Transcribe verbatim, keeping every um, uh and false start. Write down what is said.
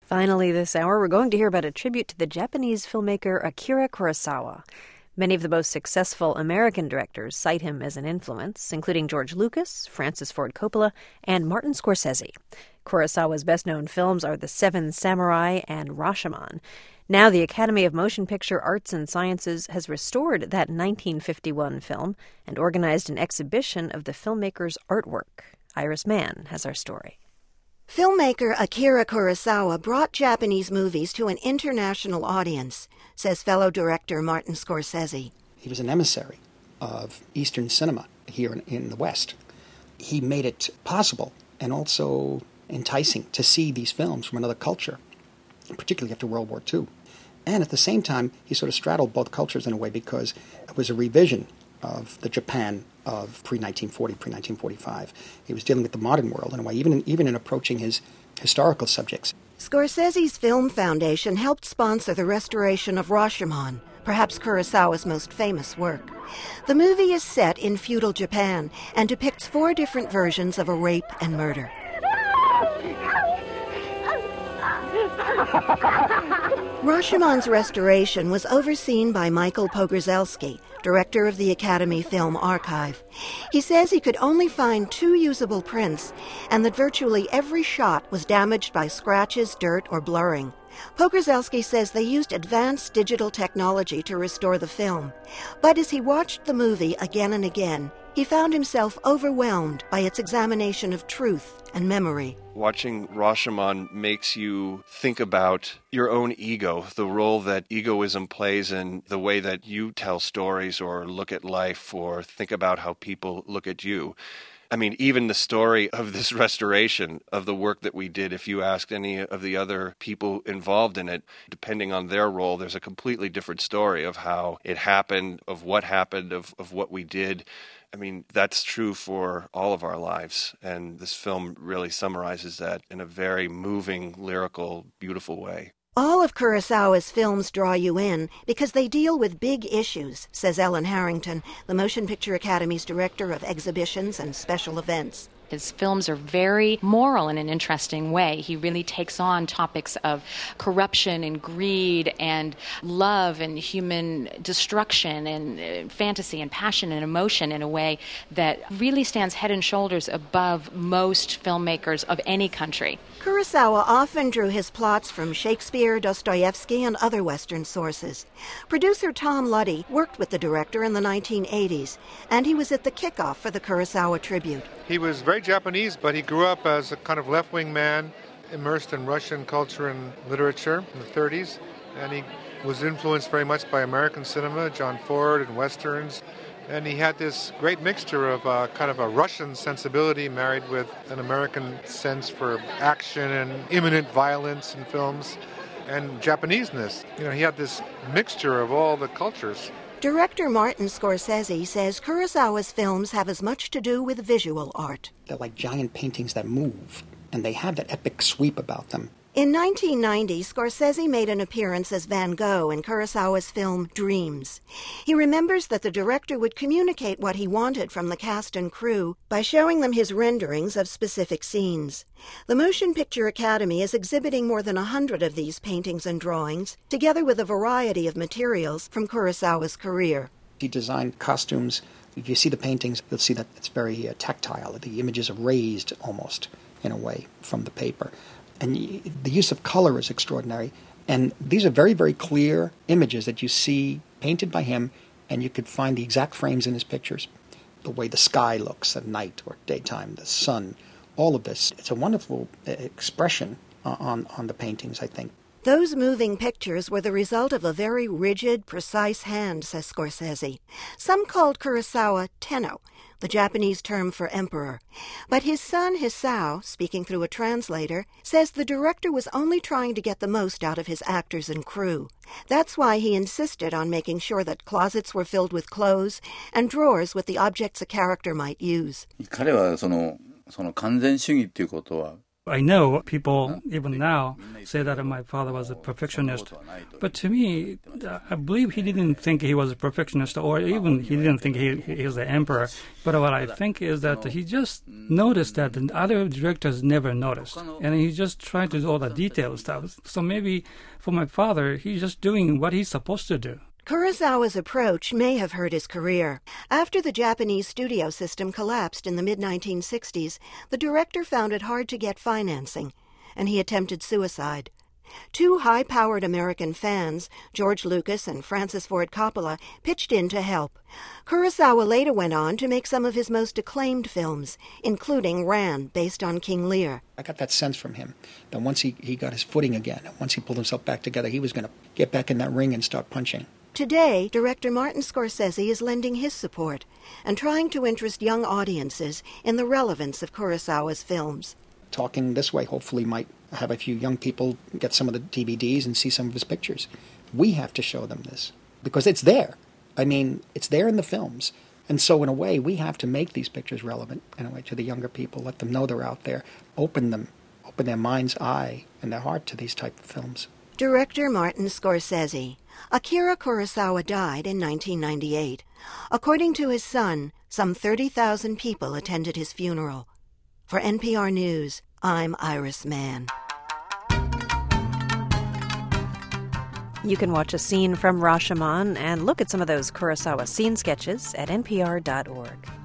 Finally this hour, we're going to hear about a tribute to the Japanese filmmaker Akira Kurosawa. Many of the most successful American directors cite him as an influence, including George Lucas, Francis Ford Coppola, and Martin Scorsese. Kurosawa's best-known films are The Seven Samurai and Rashomon. Now the Academy of Motion Picture Arts and Sciences has restored that nineteen fifty-one film and organized an exhibition of the filmmaker's artwork. Iris Mann has our story. Filmmaker Akira Kurosawa brought Japanese movies to an international audience, says fellow director Martin Scorsese. He was an emissary of Eastern cinema here in, in the West. He made it possible and also enticing to see these films from another culture, particularly after World War Two. And at the same time, he sort of straddled both cultures in a way because it was a revision of the Japan of pre nineteen forty, pre nineteen forty-five. He was dealing with the modern world in a way, even in, even in approaching his historical subjects. Scorsese's Film Foundation helped sponsor the restoration of Rashomon, perhaps Kurosawa's most famous work. The movie is set in feudal Japan and depicts four different versions of a rape and murder. Rashomon's restoration was overseen by Michael Pogorzelski, director of the Academy Film Archive. He says he could only find two usable prints and that virtually every shot was damaged by scratches, dirt, or blurring. Pogorzelski says they used advanced digital technology to restore the film. But as he watched the movie again and again, he found himself overwhelmed by its examination of truth and memory. Watching Rashomon makes you think about your own ego, the role that egoism plays in the way that you tell stories or look at life or think about how people look at you. I mean, even the story of this restoration of the work that we did, if you asked any of the other people involved in it, depending on their role, there's a completely different story of how it happened, of what happened, of, of what we did. I mean, that's true for all of our lives, and this film really summarizes that in a very moving, lyrical, beautiful way. All of Kurosawa's films draw you in because they deal with big issues, says Ellen Harrington, the Motion Picture Academy's director of exhibitions and special events. His films are very moral in an interesting way. He really takes on topics of corruption and greed and love and human destruction and fantasy and passion and emotion in a way that really stands head and shoulders above most filmmakers of any country. Kurosawa often drew his plots from Shakespeare, Dostoevsky, and other Western sources. Producer Tom Luddy worked with the director in the nineteen eighties, and he was at the kickoff for the Kurosawa tribute. He was very Japanese, but he grew up as a kind of left-wing man, immersed in Russian culture and literature in the thirties, and he was influenced very much by American cinema, John Ford and Westerns. And he had this great mixture of uh, kind of a Russian sensibility married with an American sense for action and imminent violence in films and Japaneseness. You know, he had this mixture of all the cultures. Director Martin Scorsese says Kurosawa's films have as much to do with visual art. They're like giant paintings that move, and they have that epic sweep about them. In nineteen ninety, Scorsese made an appearance as Van Gogh in Kurosawa's film Dreams. He remembers that the director would communicate what he wanted from the cast and crew by showing them his renderings of specific scenes. The Motion Picture Academy is exhibiting more than a hundred of these paintings and drawings, together with a variety of materials from Kurosawa's career. He designed costumes. If you see the paintings, you'll see that it's very uh, tactile. The images are raised almost, in a way, from the paper. And the use of color is extraordinary. And these are very, very clear images that you see painted by him, and you could find the exact frames in his pictures. The way the sky looks at night or daytime, the sun, all of this. It's a wonderful expression on, on the paintings, I think. Those moving pictures were the result of a very rigid, precise hand, says Scorsese. Some called Kurosawa Tenno, the Japanese term for emperor. But his son Hisao, speaking through a translator, says the director was only trying to get the most out of his actors and crew. That's why he insisted on making sure that closets were filled with clothes and drawers with the objects a character might use. 彼はそのその完全主義っていうことは I know people, even now, say that my father was a perfectionist. But to me, I believe he didn't think he was a perfectionist, or even he didn't think he, he was the emperor. But what I think is that he just noticed that the other directors never noticed. And he just tried to do all the detail stuff. So maybe for my father, he's just doing what he's supposed to do. Kurosawa's approach may have hurt his career. After the Japanese studio system collapsed in the mid nineteen sixties, the director found it hard to get financing, and he attempted suicide. Two high-powered American fans, George Lucas and Francis Ford Coppola, pitched in to help. Kurosawa later went on to make some of his most acclaimed films, including Ran, based on King Lear. I got that sense from him, that once he, he got his footing again, once he pulled himself back together, he was going to get back in that ring and start punching. Today, director Martin Scorsese is lending his support and trying to interest young audiences in the relevance of Kurosawa's films. Talking this way hopefully might have a few young people get some of the D V Ds and see some of his pictures. We have to show them this because it's there. I mean, it's there in the films. And so in a way, we have to make these pictures relevant in a way to the younger people, let them know they're out there, open them, open their mind's eye and their heart to these type of films. Director Martin Scorsese. Akira Kurosawa died in nineteen ninety-eight. According to his son, some thirty thousand people attended his funeral. For N P R News, I'm Iris Mann. You can watch a scene from Rashomon and look at some of those Kurosawa scene sketches at N P R dot org.